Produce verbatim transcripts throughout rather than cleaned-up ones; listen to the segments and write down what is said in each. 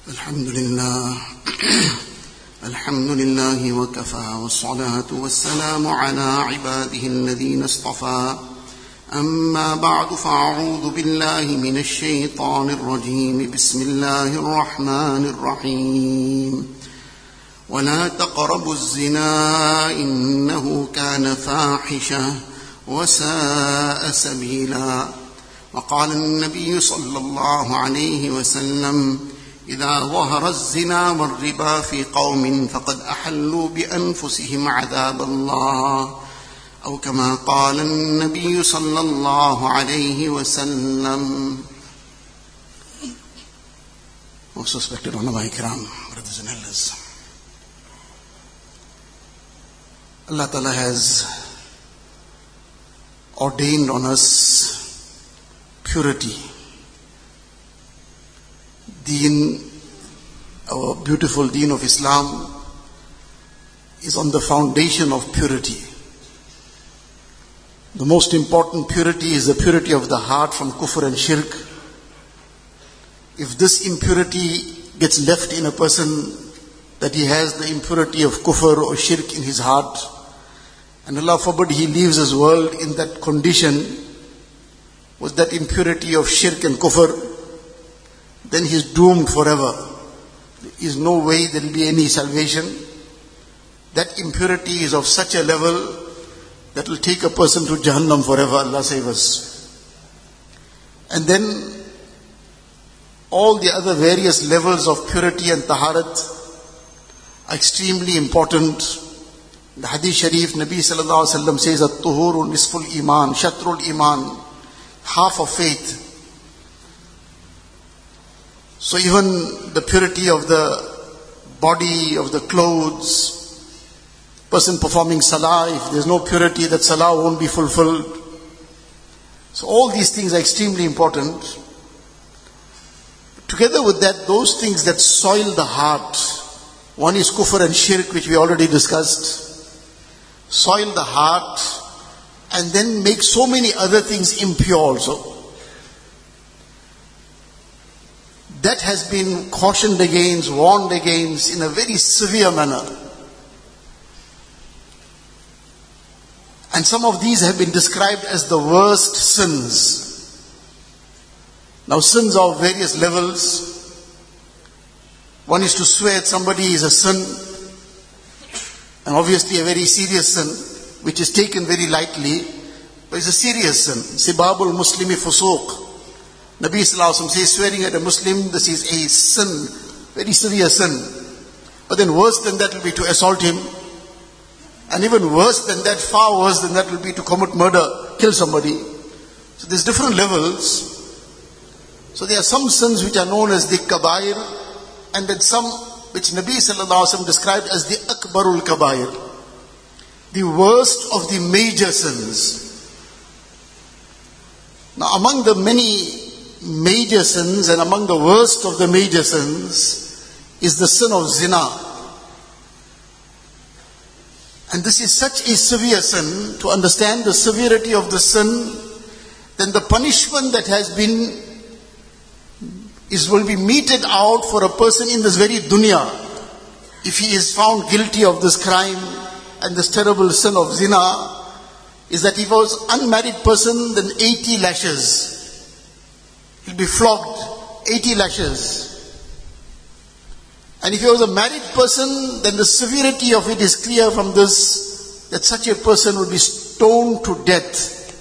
الحمد لله الحمد لله وكفى والصلاة والسلام على عباده الذين اصطفى أما بعد فأعوذ بالله من الشيطان الرجيم بسم الله الرحمن الرحيم ولا تقربوا الزنا إنه كان فاحشة وساء سبيلا وقال النبي صلى الله عليه وسلم إذا ظهر الزنا والربا في قوم فقد أحلوا بأنفسهم عذاب الله أو كما قال النبي صلى الله عليه وسلم. Most respected ulama ikram, brothers and elders, Allah Ta'ala has ordained on us purity. Deen, our beautiful deen of Islam, is on the foundation of purity. The most important purity is the purity of the heart from kufr and shirk. If this impurity gets left in a person, that he has the impurity of kufr or shirk in his heart, and Allah forbid he leaves his world in that condition, with that impurity of shirk and kufr, then he is doomed forever. There is no way there will be any salvation. That impurity is of such a level that will take a person to Jahannam forever. Allah save us. And then all the other various levels of purity and taharat are extremely important. The Hadith Sharif, Nabi Sallallahu Alaihi Wasallam says, At-tuhuru nisful iman, shatrul iman, half of faith. So even the purity of the body, of the clothes, person performing salah, if there's no purity, that salah won't be fulfilled. So all these things are extremely important. Together with that, those things that soil the heart, one is kufr and shirk, which we already discussed, soil the heart and then make so many other things impure also. That has been cautioned against, warned against in a very severe manner. And some of these have been described as the worst sins. Now sins are of various levels. One is to swear at somebody is a sin, and obviously a very serious sin, which is taken very lightly, but it's a serious sin. Sibabul muslimi fusuq. Nabi Sallallahu Alaihi Wasallam says, swearing at a Muslim, this is a sin, very severe sin. But then worse than that will be to assault him. And even worse than that, far worse than that will be to commit murder, kill somebody. So there's different levels. So there are some sins which are known as the kabair, and then some which Nabi Sallallahu Alaihi Wasallam described as the akbarul kabair, the worst of the major sins. Now among the many major sins and among the worst of the major sins is the sin of zina. And this is such a severe sin. To understand the severity of the sin, then the punishment that has been is will be meted out for a person in this very dunya. If he is found guilty of this crime and this terrible sin of zina, is that if he was an unmarried person, then eighty lashes. He'll be flogged, eighty lashes. And if he was a married person, then the severity of it is clear from this, that such a person will be stoned to death.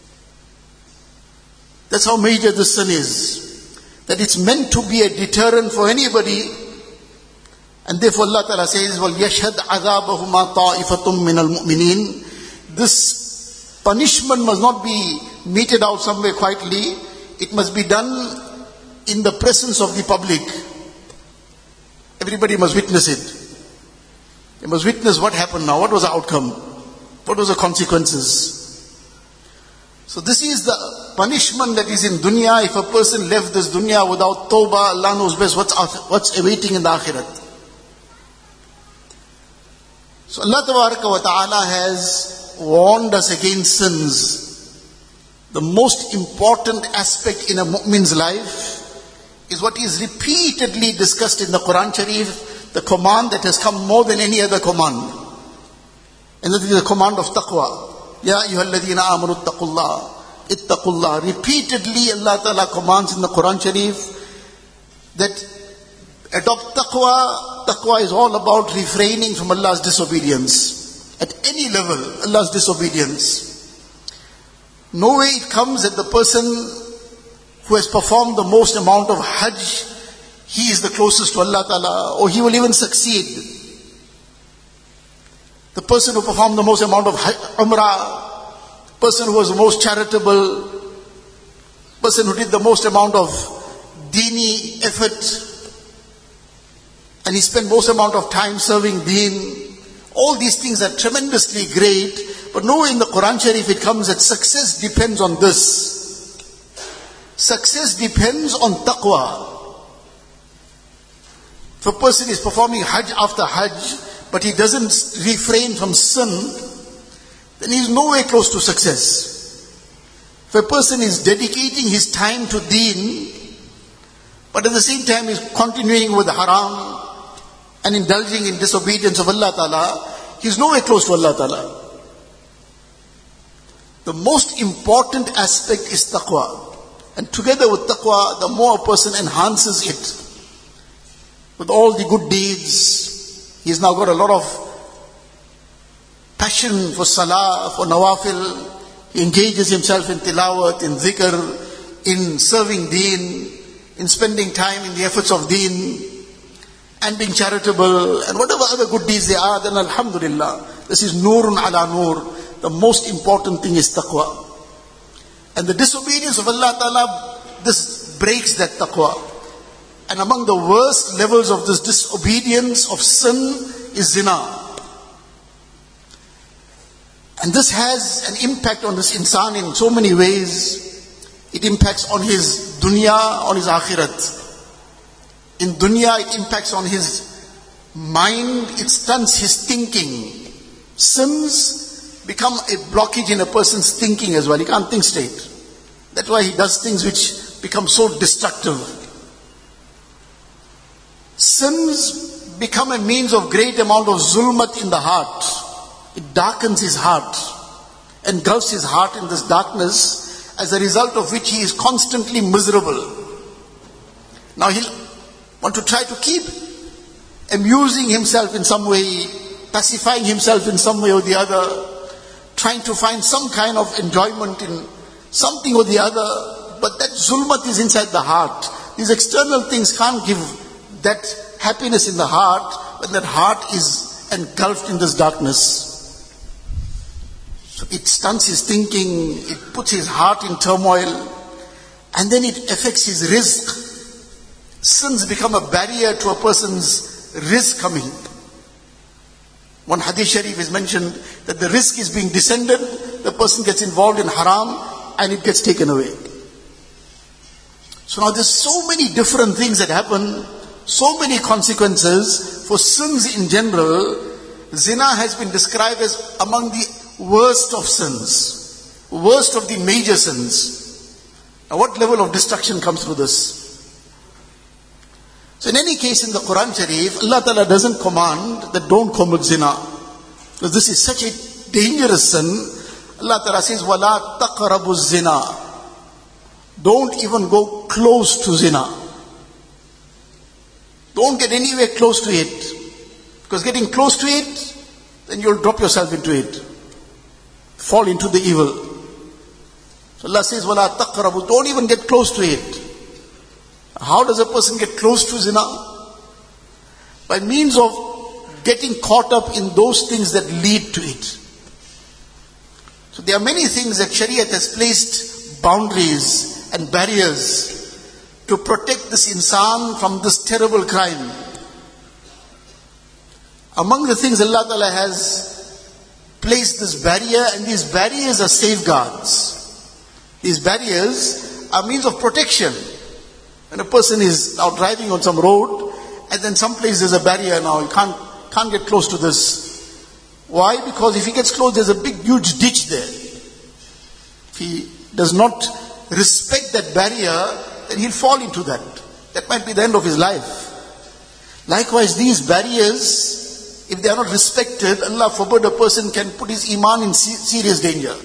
That's how major this sin is. That it's meant to be a deterrent for anybody. And therefore Allah Ta'ala says, وَلْيَشْهَدْ عَذَابَهُمَا طَائِفَةٌ مِّنَ الْمُؤْمِنِينَ. This punishment must not be meted out somewhere quietly. It must be done in the presence of the public. Everybody must witness it. They must witness what happened now. What was the outcome? What was the consequences? So this is the punishment that is in dunya. If a person left this dunya without tawbah, Allah knows best what's, what's awaiting in the akhirat. So Allah Tabaraka wa Ta'ala has warned us against sins. The most important aspect in a mu'min's life is what is repeatedly discussed in the Quran Sharif, the command that has come more than any other command. And that is the command of taqwa. Ya ayyuhalladhina amanu ittaqullah, ittaqullah. Repeatedly Allah Ta'ala commands in the Quran Sharif that adopt taqwa. Taqwa is all about refraining from Allah's disobedience. At any level, Allah's disobedience. No way it comes that the person who has performed the most amount of Hajj, he is the closest to Allah Ta'ala, or he will even succeed. The person who performed the most amount of Umrah, person who was the most charitable, person who did the most amount of Deeni effort, and he spent most amount of time serving Deen. All these things are tremendously great, but no, in the Quran Sharif it comes that success depends on this. Success depends on taqwa. If a person is performing Hajj after Hajj, but he doesn't refrain from sin, then he is nowhere close to success. If a person is dedicating his time to Deen, but at the same time is continuing with haram and indulging in disobedience of Allah Ta'ala, he is nowhere close to Allah Ta'ala. The most important aspect is taqwa. And together with taqwa, the more a person enhances it with all the good deeds, he's now got a lot of passion for salah, for nawafil. He engages himself in tilawat, in zikr, in serving deen, in spending time in the efforts of deen, and being charitable, and whatever other good deeds there are, then alhamdulillah. This is nurun ala nur. The most important thing is taqwa. And the disobedience of Allah Ta'ala, this breaks that taqwa. And among the worst levels of this disobedience, of sin, is zina. And this has an impact on this insan in so many ways. It impacts on his dunya, on his akhirat. In dunya, it impacts on his mind, it stunts his thinking. Sins become a blockage in a person's thinking as well. He can't think straight. That's why he does things which become so destructive. Sins become a means of great amount of zulmat in the heart. It darkens his heart, engulfs his heart in this darkness, as a result of which he is constantly miserable. Now he'll want to try to keep amusing himself in some way, pacifying himself in some way or the other, trying to find some kind of enjoyment in something or the other, but that zulmat is inside the heart. These external things can't give that happiness in the heart when that heart is engulfed in this darkness. So it stunts his thinking, it puts his heart in turmoil, and then it affects his rizq. Sins become a barrier to a person's rizq coming. One hadith sharif is mentioned that the rizq is being descended, the person gets involved in haram, and it gets taken away. So now there's so many different things that happen, so many consequences for sins in general. Zina has been described as among the worst of sins, worst of the major sins. Now what level of destruction comes through this? So in any case, in the Quran Sharif, Allah Ta'ala doesn't command that don't commit zina, because this is such a dangerous sin. Allah Ta'ala says, وَلَا تَقْرَبُوا الزِّنَا. Don't even go close to zina. Don't get anywhere close to it. Because getting close to it, then you'll drop yourself into it. Fall into the evil. So Allah says, وَلَا تَقْرَبُوا. Don't even get close to it. How does a person get close to zina? By means of getting caught up in those things that lead to it. So there are many things that Shariat has placed boundaries and barriers to protect this insan from this terrible crime. Among the things Allah Ta'ala has placed this barrier, and these barriers are safeguards. These barriers are means of protection. When a person is now driving on some road, and then someplace there's a barrier now, you can't, can't get close to this. Why? Because if he gets close, there's a big huge ditch there. If he does not respect that barrier, then he'll fall into that. That might be the end of his life. Likewise, these barriers, if they are not respected, Allah forbid, a person can put his iman in serious danger.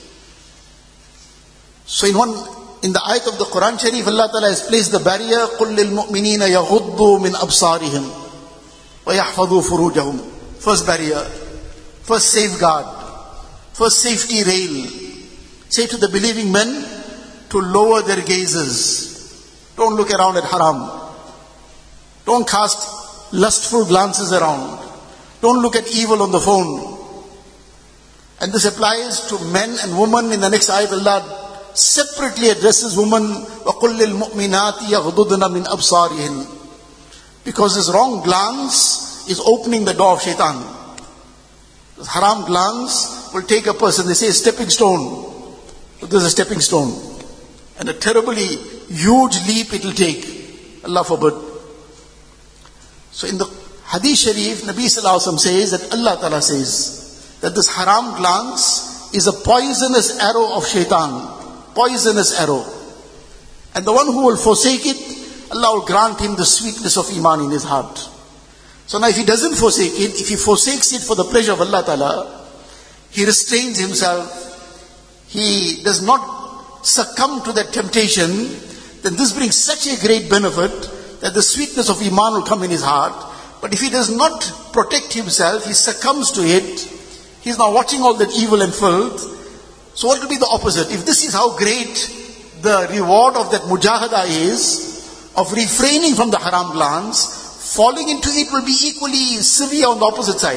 So in one, in the ayat of the Quran Sharif, Allah Ta'ala has placed the barrier, قُلْ لِلْمُؤْمِنِينَ يَغُضُّوا مِنْ أَبْصَارِهِمْ وَيَحْفَظُوا فُرُوجَهُمْ. First barrier, first safeguard, first safety rail. Say to the believing men to lower their gazes. Don't look around at haram. Don't cast lustful glances around. Don't look at evil on the phone. And this applies to men and women. In the next ayat, Allah separately addresses women. وَقُلْ لِلْمُؤْمِنَاتِ يَغْضُضْنَ مِنْ أَبْصَارِهِنْ. Because this wrong glance is opening the door of shaitan. This haram glance will take a person, they say a stepping stone. So this is a stepping stone. And a terribly huge leap it will take. Allah forbid. So in the Hadith Sharif, Nabi Sallallahu Alaihi Wasallam says that Allah Ta'ala says that this haram glance is a poisonous arrow of shaitan. Poisonous arrow. And the one who will forsake it, Allah will grant him the sweetness of iman in his heart. So now if he doesn't forsake it, if he forsakes it for the pleasure of Allah Ta'ala, he restrains himself, he does not succumb to that temptation, then this brings such a great benefit that the sweetness of iman will come in his heart. But if he does not protect himself, he succumbs to it, he's now watching all that evil and filth. So what will be the opposite? If this is how great the reward of that mujahada is, of refraining from the haram glance, falling into it will be equally severe on the opposite side.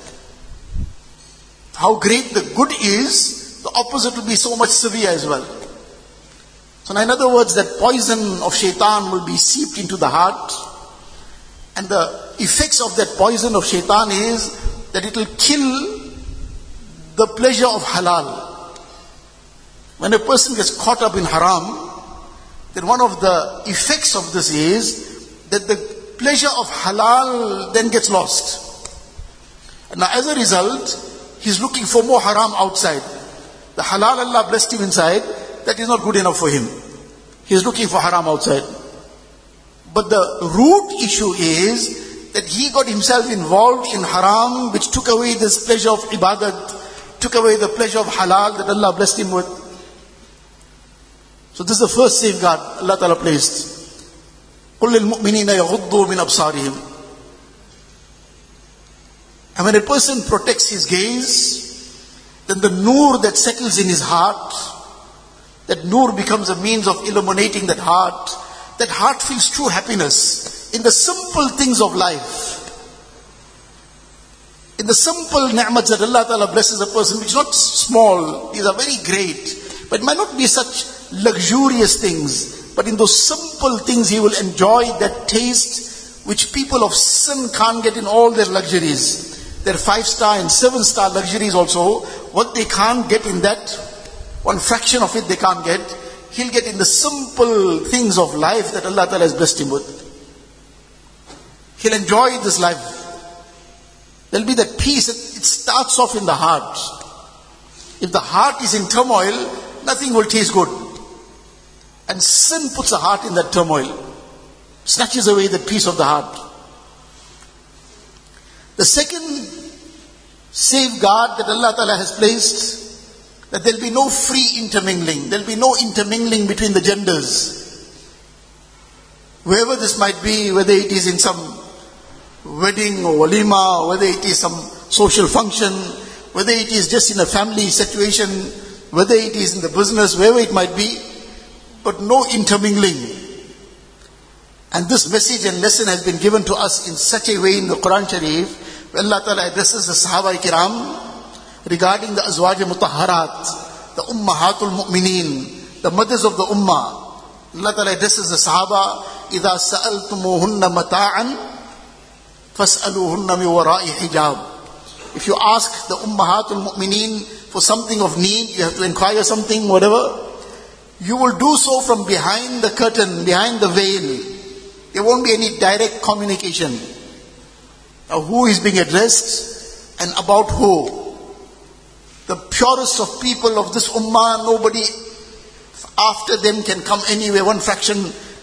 How great the good is, the opposite will be so much severe as well. So in other words, that poison of shaitan will be seeped into the heart. And the effects of that poison of shaitan is that it will kill the pleasure of halal. When a person gets caught up in haram, then one of the effects of this is that the pleasure of halal then gets lost. And now as a result, he's looking for more haram outside. The halal Allah blessed him inside, that is not good enough for him. He is looking for haram outside. But the root issue is that he got himself involved in haram, which took away this pleasure of ibadat, took away the pleasure of halal that Allah blessed him with. So this is the first safeguard Allah Ta'ala placed. قُلْ لِلْمُؤْمِنِينَ يَغُضُّوا مِنْ أَبْصَارِهِمْ. And when a person protects his gaze, then the nur that settles in his heart, that nur becomes a means of illuminating that heart. That heart feels true happiness in the simple things of life. In the simple ni'mats that Allah Ta'ala blesses a person, which is not small, these are very great, but it might not be such luxurious things, but in those simple things he will enjoy that taste which people of sin can't get in all their luxuries. Their five-star and seven-star luxuries also, what they can't get in that, one fraction of it they can't get, he'll get in the simple things of life that Allah Ta'ala has blessed him with. He'll enjoy this life. There'll be that peace. It starts off in the heart. If the heart is in turmoil, nothing will taste good. And sin puts the heart in that turmoil, snatches away the peace of the heart. The second safeguard that Allah Ta'ala has placed, that there'll be no free intermingling. There'll be no intermingling between the genders. Wherever this might be, whether it is in some wedding or walima, or whether it is some social function, whether it is just in a family situation, whether it is in the business, wherever it might be, but no intermingling. And this message and lesson has been given to us in such a way in the Quran Sharif, where Allah Ta'ala addresses the Sahaba Kiram regarding the Azwaj Mutahharat, the Ummahatul Mu'mineen, the mothers of the Ummah. Allah Ta'ala addresses the Sahaba, إِذَا سَأَلْتُمُوهُنَّ مَتَاعًا فَاسْأَلُوهُنَّ مِنْ وَرَاءِ حِجَابٍ. If you ask the Ummahatul Mu'mineen for something of need, you have to inquire something, whatever, you will do so from behind the curtain, behind the veil. There won't be any direct communication. Now who is being addressed and about who? The purest of people of this ummah, nobody after them can come anywhere, one fraction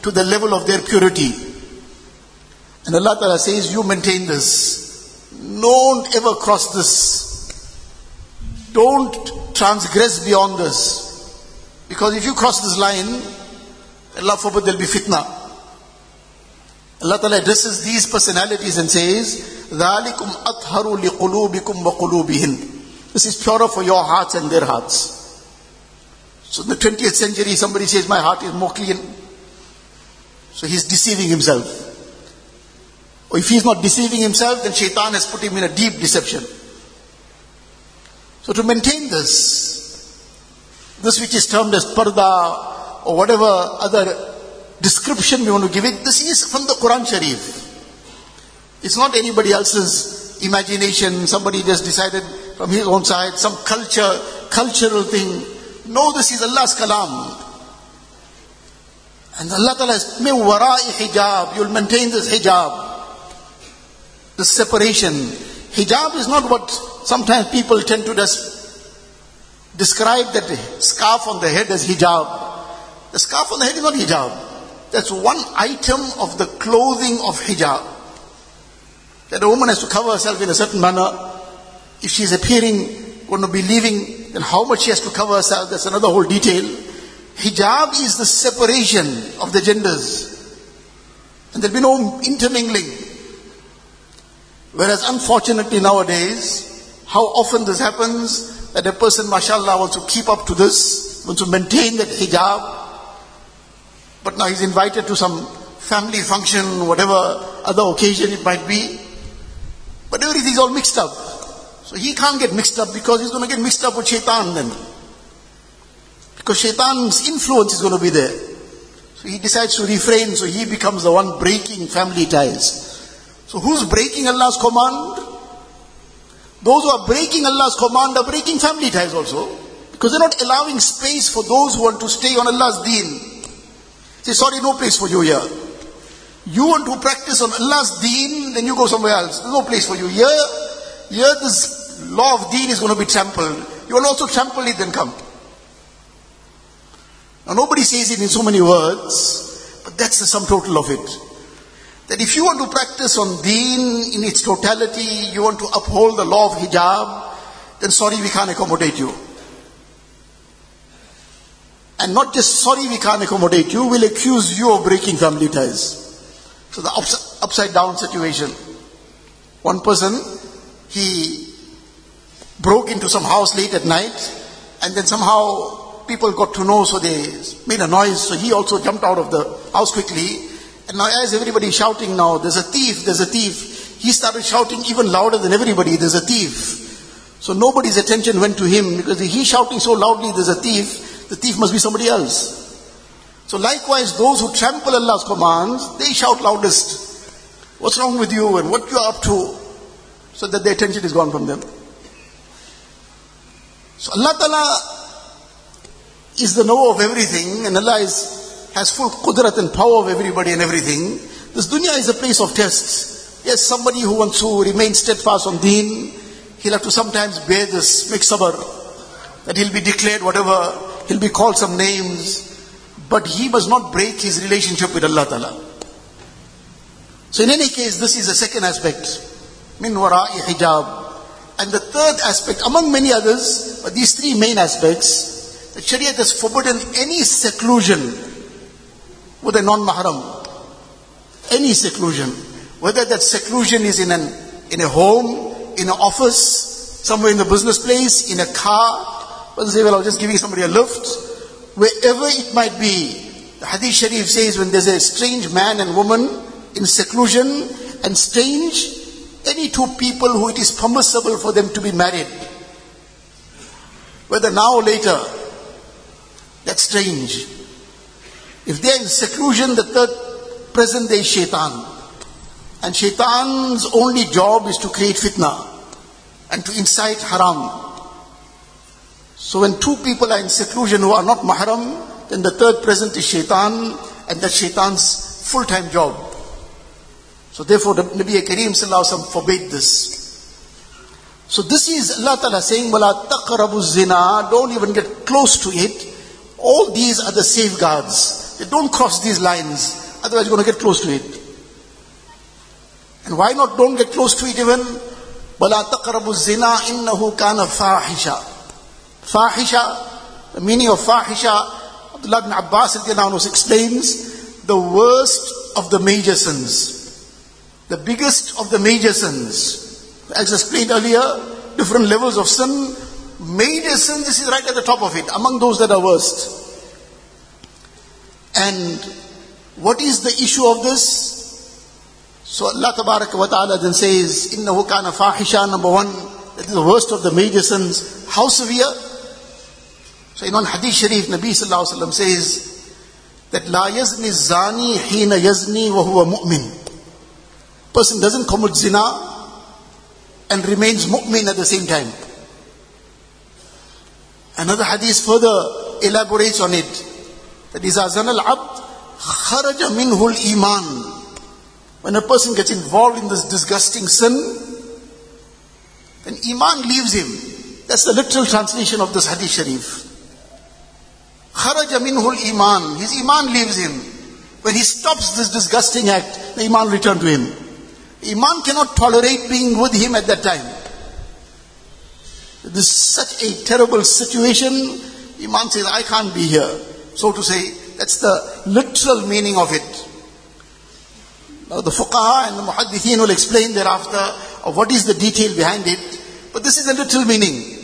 to the level of their purity. And Allah Ta'ala says, you maintain this. Don't ever cross this. Don't transgress beyond this. Because if you cross this line, Allah forbid there'll be fitna. Allah Ta'ala addresses these personalities and says, ذَلِكُمْ أَطْهَرُ لِقُلُوبِكُمْ وَقُلُوبِهِمْ. This is purer for your hearts and their hearts. So in the twentieth century, somebody says, my heart is more clean. So he's deceiving himself. Or if he's not deceiving himself, then shaitan has put him in a deep deception. So to maintain this, this which is termed as parda, or whatever other description we want to give it, this is from the Quran Sharif. It's not anybody else's imagination, somebody just decided from his own side, some culture, cultural thing. No, this is Allah's kalam. And Allah Ta'ala has, min wara'i hijab, you'll maintain this hijab. The separation. Hijab is not what sometimes people tend to just describe that scarf on the head as hijab. The scarf on the head is not hijab. That's one item of the clothing of hijab. That a woman has to cover herself in a certain manner. If she's appearing, going to be leaving, then how much she has to cover herself, that's another whole detail. Hijab is the separation of the genders. And there'll be no intermingling. Whereas unfortunately nowadays, how often this happens, that a person, mashallah, wants to keep up to this, wants to maintain that hijab, but now he's invited to some family function, whatever other occasion it might be, but everything's all mixed up. So he can't get mixed up because he's going to get mixed up with shaitan then. Because shaitan's influence is going to be there. So he decides to refrain, so he becomes the one breaking family ties. So who's breaking Allah's command? Those who are breaking Allah's command are breaking family ties also. Because they're not allowing space for those who want to stay on Allah's deen. Say, sorry, no place for you here. You want to practice on Allah's deen, then you go somewhere else. There's no place for you. Here, here this law of deen is going to be trampled. You will also trample it, then come. Now nobody says it in so many words, but that's the sum total of it. That if you want to practice on deen in its totality, you want to uphold the law of hijab, then sorry, we can't accommodate you. And not just sorry, we can't accommodate you, we'll accuse you of breaking family ties. So the ups- upside down situation. One person, he broke into some house late at night, and then somehow people got to know, so they made a noise, so he also jumped out of the house quickly. And now as everybody is shouting now, there's a thief, there's a thief. He started shouting even louder than everybody, there's a thief. So nobody's attention went to him because he's shouting so loudly, there's a thief. The thief must be somebody else. So likewise, those who trample Allah's commands, they shout loudest. What's wrong with you and what you're up to? So that the attention is gone from them. So Allah Ta'ala is the knower of everything, and Allah is has full qudrat and power of everybody and everything. This dunya is a place of tests. Yes, somebody who wants to remain steadfast on deen, he'll have to sometimes bear this, make sabr, that he'll be declared whatever, he'll be called some names, but he must not break his relationship with Allah Ta'ala. So in any case, this is the second aspect, min wara'i hijab. And the third aspect, among many others, but these three main aspects, the Shariah has forbidden any seclusion with a non-mahram. Any seclusion. Whether that seclusion is in an in a home, in an office, somewhere in the business place, in a car. But say, well, I was just giving somebody a lift. Wherever it might be. The Hadith Sharif says when there's a strange man and woman in seclusion and strange, any two people who it is permissible for them to be married. Whether now or later. That's strange. If they are in seclusion, the third present day is shaitan. And shaitan's only job is to create fitna and to incite haram. So when two people are in seclusion who are not mahram, then the third present is shaitan, and that's shaitan's full-time job. So therefore the Nabi Kareem Sallallahu Alaihi Wasallam forbade this. So this is Allah Ta'ala saying, وَلَا تَقْرَبُوا الزِّنَا, don't even get close to it. All these are the safeguards. that don't cross these lines, otherwise you're going to get close to it. And why not don't get close to it even? وَلَا تَقْرَبُوا الزِّنَا إِنَّهُ كَانَ فَاحِشًا. Fahisha, the meaning of fahisha, Abdullah ibn Abbas explains, the worst of the major sins. The biggest of the major sins. As explained earlier, different levels of sin. Major sin, this is right at the top of it, among those that are worst. And what is the issue of this? So Allah Tabaraka wa Ta'ala then says, إِنَّهُ كَانَ فَاحِشًا, number one, that is the worst of the major sins. How severe? So in one hadith sharif, Nabi Sallallahu Alaihi Wasallam says that لَا يَزْنِ الزَّانِي حِينَ يَزْنِي وَهُوَ مُؤْمِن. Person doesn't commit zina and remains mu'min at the same time. Another hadith further elaborates on it. That إِذَا زَنَى الْعَبْدِ خَرَجَ مِنْهُ الْإِيمَانِ. When a person gets involved in this disgusting sin, then iman leaves him. That's the literal translation of this hadith sharif. خَرَجَ مِنْهُ الْإِيمَانِ. His iman leaves him. When he stops this disgusting act, the iman returns to him. Iman cannot tolerate being with him at that time. This is such a terrible situation. Iman says, I can't be here. So to say, that's the literal meaning of it. Now the fuqaha and the muhaddithin will explain thereafter of what is the detail behind it. But this is the literal meaning.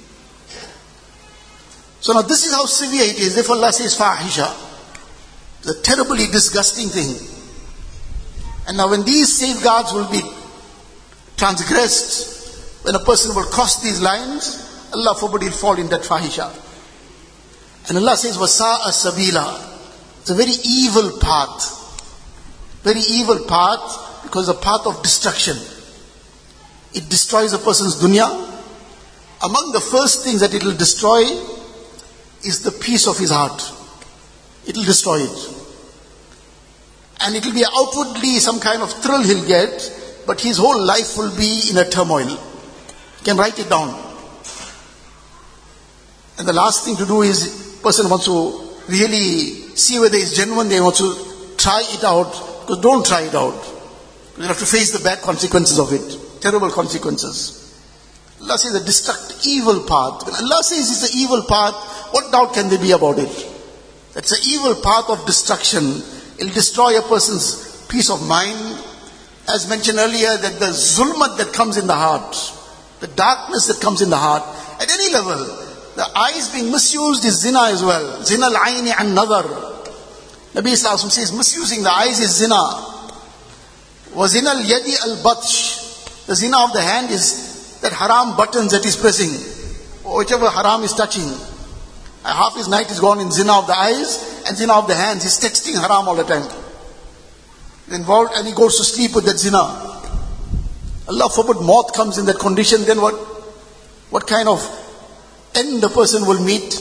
So now this is how severe it is. Therefore Allah says fahisha. It's a terribly disgusting thing. And now when these safeguards will be transgressed, when a person will cross these lines, Allah forbid he'll fall in that fahisha. And Allah says wasa'a sabila. It's a very evil path. Very evil path, because it's a path of destruction. It destroys a person's dunya. Among the first things that it will destroy is the peace of his heart. It will destroy it. And it will be outwardly some kind of thrill he'll get, but his whole life will be in a turmoil. You can write it down. And the last thing to do is, person wants to really see whether it's genuine, they want to try it out. Because don't try it out. You have to face the bad consequences of it. Terrible consequences. Allah says a destructive, evil path. When Allah says it's an evil path, what doubt can there be about it? That's an evil path of destruction. It'll destroy a person's peace of mind. As mentioned earlier, that the zulmat that comes in the heart, the darkness that comes in the heart, at any level, the eyes being misused is zina as well. Zina al-ayni an-nadhar. Nabi Sallallahu Alaihi Wasallam says misusing the eyes is zina. Wa zina al-yadi al-batsh. The zina of the hand is that haram buttons that is pressing, or whichever haram is touching. Half his night is gone in zina of the eyes and zina of the hands. He's texting haram all the time. He's involved and he goes to sleep with that zina. Allah forbid moth comes in that condition, then what? What kind of end the person will meet?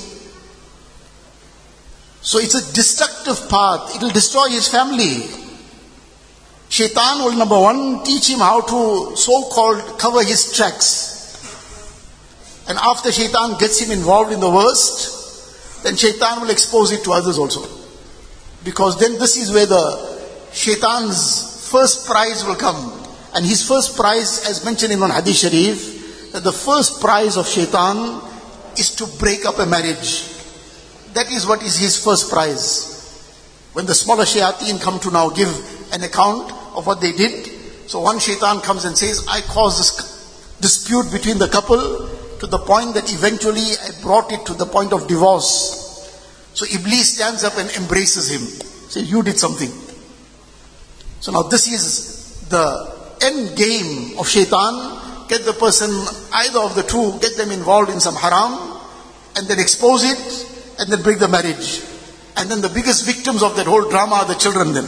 So it's a destructive path. It will destroy his family. Shaitan will, number one, teach him how to so-called cover his tracks. And after Shaitan gets him involved in the worst, then Shaitan will expose it to others also. Because then this is where the Shaitan's first prize will come. And his first prize, as mentioned in one hadith sharif, that the first prize of Shaitan is to break up a marriage. That is what is his first prize. When the smaller shayateen come to now give an account of what they did. So one shaitan comes and says, I caused this dispute between the couple to the point that eventually I brought it to the point of divorce. So Iblis stands up and embraces him. Says, you did something. So now this is the end game of shaitan. Get the person, either of the two, get them involved in some haram and then expose it. And then break the marriage. And then the biggest victims of that whole drama are the children then.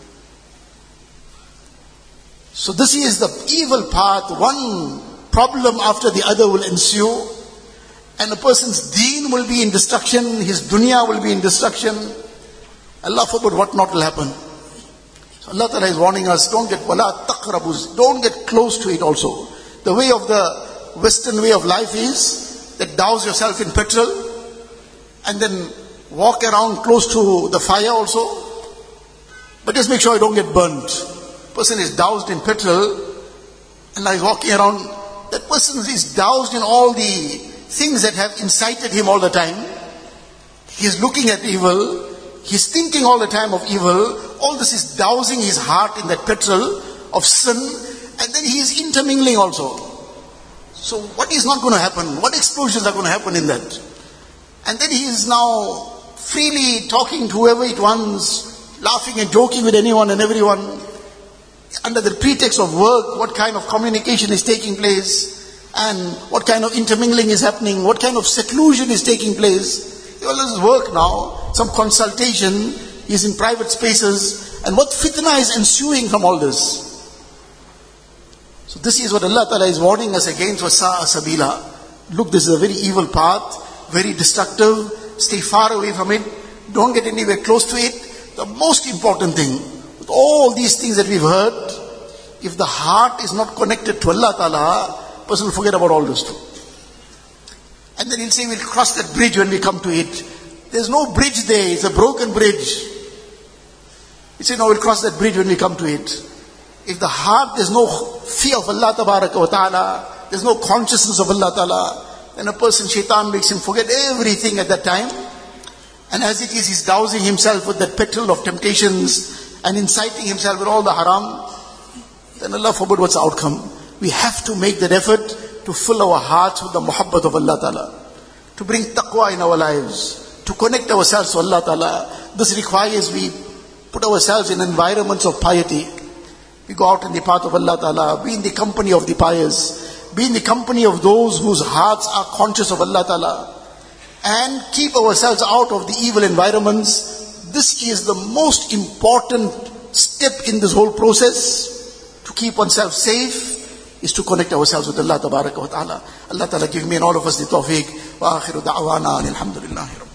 So this is the evil path. One problem after the other will ensue. And a person's deen will be in destruction. His dunya will be in destruction. Allah forbid what not will happen. So Allah Ta'ala is warning us, don't get wala taqrabuz. Don't get close to it also. The way of the Western way of life is that douse yourself in petrol. And then walk around close to the fire also, but just make sure you don't get burnt. Person is doused in petrol and now he's walking around. That person is doused in all the things that have incited him all the time. He's looking at evil. He's thinking all the time of evil. All this is dousing his heart in that petrol of sin. And then he is intermingling also. So what is not going to happen? What explosions are going to happen in that? And then he is now freely talking to whoever it wants, laughing and joking with anyone and everyone. Under the pretext of work, what kind of communication is taking place, and what kind of intermingling is happening, what kind of seclusion is taking place. All this work now, some consultation, he's in private spaces, and what fitna is ensuing from all this. So this is what Allah Ta'ala is warning us against, wasa'a sabila. Look, this is a very evil path, very destructive, stay far away from it, don't get anywhere close to it. The most important thing, all these things that we've heard, if the heart is not connected to Allah Ta'ala, person will forget about all this too. And then he'll say, we'll cross that bridge when we come to it. There's no bridge there, it's a broken bridge. He'll say, no, we'll cross that bridge when we come to it. If the heart, there's no fear of Allah Ta'ala, there's no consciousness of Allah Ta'ala, then a person, shaitan makes him forget everything at that time. And as it is, he's dousing himself with that petrol of temptations, and inciting himself with all the haram, then Allah forbid what's the outcome. We have to make that effort to fill our hearts with the muhabbat of Allah Ta'ala, to bring taqwa in our lives, to connect ourselves to Allah Ta'ala. This requires we put ourselves in environments of piety. We go out in the path of Allah Ta'ala, be in the company of the pious, be in the company of those whose hearts are conscious of Allah Ta'ala, and keep ourselves out of the evil environments. This is the most important step in this whole process. To keep oneself safe is to connect ourselves with Allah Tabaraka wa Ta'ala. Allah Ta'ala give me and all of us the tawfiq. Wa akhiru da'wana alhamdulillahi.